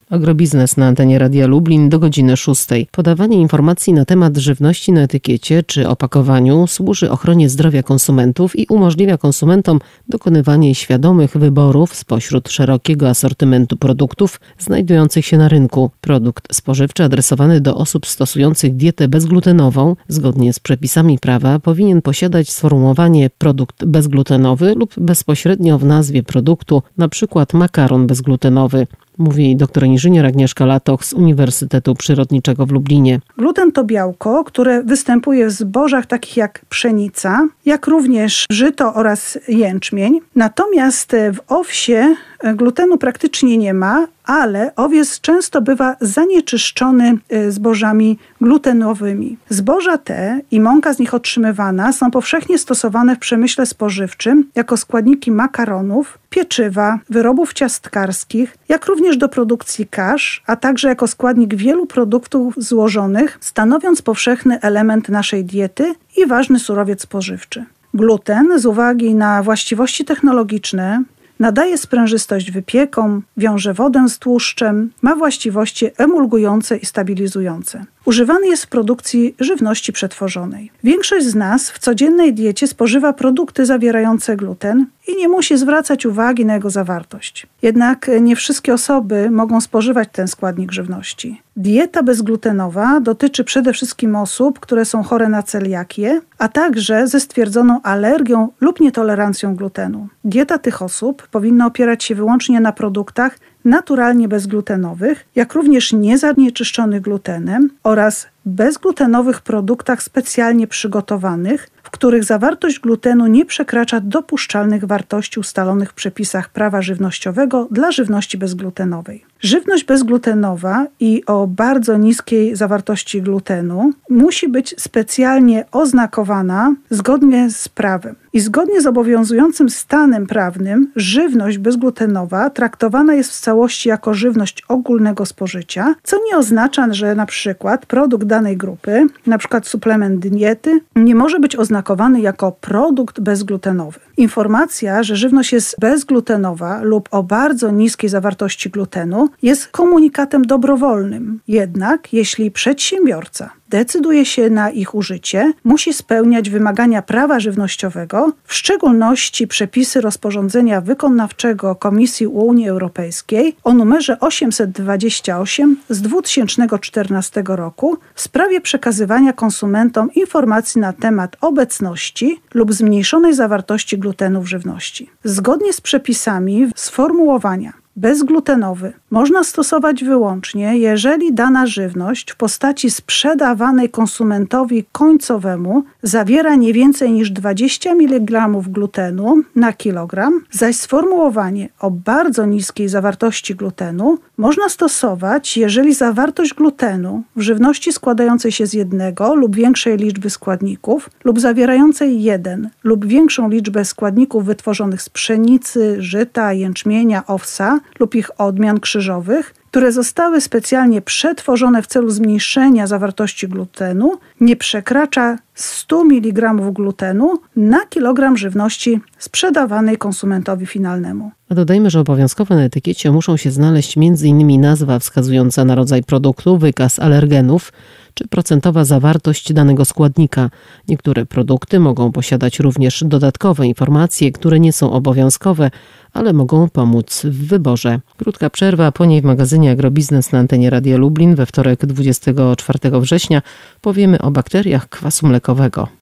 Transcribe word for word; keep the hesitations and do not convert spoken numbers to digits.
Agrobiznes na antenie Radia Lublin do godziny szóstej. Podawanie informacji na temat żywności na etykiecie czy opakowaniu służy ochronie zdrowia konsumentów i umożliwia konsumentom dokonywanie świadomych wyborów spośród szerokiego asortymentu produktów znajdujących się na rynku. Produkt spożywczy adresowany do osób stosujących dietę bezglutenową, zgodnie z przepisami prawa, powinien posiadać sformułowanie produkt bezglutenowy lub bezpośrednio w nazwie produktu, np. makaron bezglutenowy. Mówi doktor inżynier Agnieszka Latoch z Uniwersytetu Przyrodniczego w Lublinie. Gluten to białko, które występuje w zbożach takich jak pszenica, jak również żyto oraz jęczmień. Natomiast w owsie glutenu praktycznie nie ma, ale owiec często bywa zanieczyszczony zbożami glutenowymi. Zboża te i mąka z nich otrzymywana są powszechnie stosowane w przemyśle spożywczym jako składniki makaronów, pieczywa, wyrobów ciastkarskich, jak również do produkcji kasz, a także jako składnik wielu produktów złożonych, stanowiąc powszechny element naszej diety i ważny surowiec spożywczy. Gluten z uwagi na właściwości technologiczne nadaje sprężystość wypiekom, wiąże wodę z tłuszczem, ma właściwości emulgujące i stabilizujące. Używany jest w produkcji żywności przetworzonej. Większość z nas w codziennej diecie spożywa produkty zawierające gluten i nie musi zwracać uwagi na jego zawartość. Jednak nie wszystkie osoby mogą spożywać ten składnik żywności. Dieta bezglutenowa dotyczy przede wszystkim osób, które są chore na celiakię, a także ze stwierdzoną alergią lub nietolerancją glutenu. Dieta tych osób powinna opierać się wyłącznie na produktach naturalnie bezglutenowych, jak również niezanieczyszczonych glutenem oraz bezglutenowych produktach specjalnie przygotowanych, w których zawartość glutenu nie przekracza dopuszczalnych wartości ustalonych w przepisach prawa żywnościowego dla żywności bezglutenowej. Żywność bezglutenowa i o bardzo niskiej zawartości glutenu musi być specjalnie oznakowana zgodnie z prawem. I zgodnie z obowiązującym stanem prawnym żywność bezglutenowa traktowana jest w całości jako żywność ogólnego spożycia, co nie oznacza, że na przykład produkt danej grupy, na przykład suplement diety, nie może być oznakowany jako produkt bezglutenowy. Informacja, że żywność jest bezglutenowa lub o bardzo niskiej zawartości glutenu, jest komunikatem dobrowolnym. Jednak jeśli przedsiębiorca decyduje się na ich użycie, musi spełniać wymagania prawa żywnościowego, w szczególności przepisy rozporządzenia wykonawczego Komisji Unii Europejskiej o numerze osiemset dwadzieścia osiem z dwa tysiące czternastego roku w sprawie przekazywania konsumentom informacji na temat obecności lub zmniejszonej zawartości glutenu w żywności. Zgodnie z przepisami sformułowania bezglutenowy można stosować wyłącznie, jeżeli dana żywność w postaci sprzedawanej konsumentowi końcowemu zawiera nie więcej niż dwadzieścia miligramów glutenu na kilogram, zaś sformułowanie o bardzo niskiej zawartości glutenu można stosować, jeżeli zawartość glutenu w żywności składającej się z jednego lub większej liczby składników lub zawierającej jeden lub większą liczbę składników wytworzonych z pszenicy, żyta, jęczmienia, owsa lub ich odmian krzyżowych, które zostały specjalnie przetworzone w celu zmniejszenia zawartości glutenu, nie przekracza stu miligramów glutenu na kilogram żywności sprzedawanej konsumentowi finalnemu. A dodajmy, że obowiązkowo na etykiecie muszą się znaleźć między innymi nazwa wskazująca na rodzaj produktu, wykaz alergenów czy procentowa zawartość danego składnika. Niektóre produkty mogą posiadać również dodatkowe informacje, które nie są obowiązkowe, ale mogą pomóc w wyborze. Krótka przerwa, a po niej w magazynie Agrobiznes na antenie Radia Lublin we wtorek dwudziestego czwartego września powiemy o bakteriach kwasu mlekowego.